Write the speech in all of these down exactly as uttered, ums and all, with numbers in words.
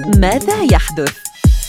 ماذا يحدث؟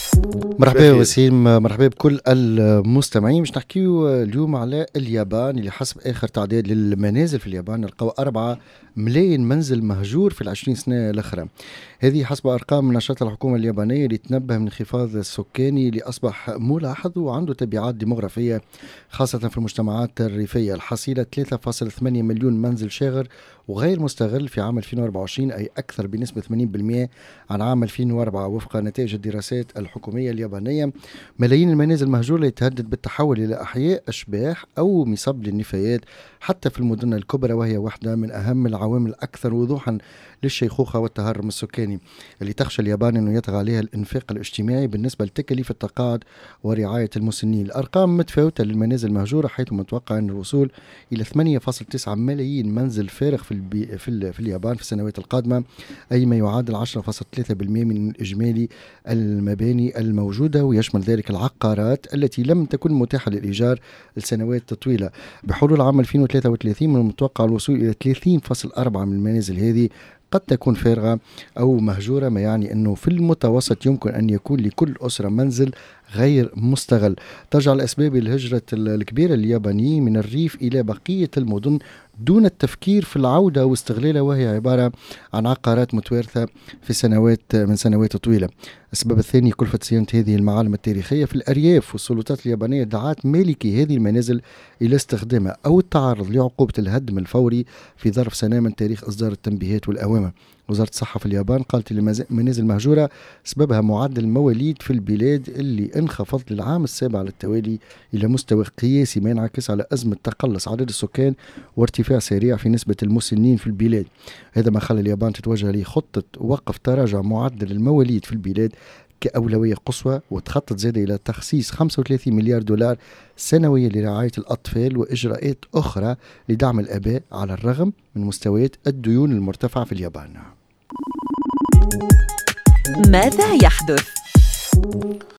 مرحبا وسيم، مرحبا بكل المستمعين. مش نحكيو اليوم على اليابان اللي حسب آخر تعداد للمنازل في اليابان لقوا أربعة ملايين منزل مهجور في العشرين سنة الأخرى. هذه حسب أرقام نشاط الحكومة اليابانية اللي تنبه من انخفاض السكاني اللي أصبح ملاحظ وعنده تبعات ديموغرافية خاصة في المجتمعات الريفية. الحصيلة ثلاثة فاصلة ثمانية مليون منزل شاغر وغير مستغل في عام ألفين وأربعة وعشرين، أي أكثر بنسبة ثمانين بالمئة عن عام ألفين وأربعة وفق نتائج الدراسات الحكومية اليابانية. ملايين المنازل المهجورة يتهدد بالتحول إلى أحياء أشباح أو مصاب للنفايات حتى في المدن الكبرى، وهي واحدة من أهم العوامل الأكثر وضوحا للشيخوخة والتهرم السكاني اللي تخشى اليابان أنه يطغى عليها الإنفاق الاجتماعي بالنسبة لتكاليف التقاعد ورعاية المسنين. الأرقام متفاوتة للمنازل المهجورة، حيث متوقع أن الوصول إلى ثمانية فاصلة تسعة ملايين منزل فارغ في, البي في, في اليابان في السنوات القادمة، أي ما يعادل عشرة فاصلة ثلاثة بالمئة من إجمالي المباني الموجودة، ويشمل ذلك العقارات التي لم تكن متاحة للإيجار لسنوات طويلة. بحلول عام ألفين وثلاثة وثلاثين من المتوقع الوصول إلى ثلاثين فاصلة أربعة من المنازل هذه قد تكون فارغة أو مهجورة، ما يعني أنه في المتوسط يمكن أن يكون لكل أسرة منزل غير مستغل. ترجع الأسباب الهجرة الكبيرة اليابانيين من الريف إلى بقية المدن دون التفكير في العودة واستغلالها، وهي عبارة عن عقارات متوارثة في سنوات من سنوات طويلة. السبب الثاني كلفة صيانة هذه المعالم التاريخية في الأرياف، والسلطات اليابانية دعت مالكي هذه المنازل إلى استخدامها أو التعرض لعقوبة الهدم الفوري في ظرف سنة من تاريخ إصدار التنبيهات والأوامر. وزارة الصحة في اليابان قالت المنازل المهجورة سببها معدل المواليد في البلاد اللي انخفض للعام السابع على التوالي إلى مستوى قياسي، ما ينعكس على أزمة تقلص عدد السكان وارتفاع سريع في نسبة المسنين في البلاد. هذا ما خلى اليابان تتوجه لخطة وقف تراجع معدل المواليد في البلاد كأولوية قصوى، وتخطط زاد إلى تخصيص خمسة وثلاثين مليار دولار سنويا لرعاية الأطفال وإجراءات أخرى لدعم الآباء على الرغم من مستويات الديون المرتفعة في اليابان. ماذا يحدث؟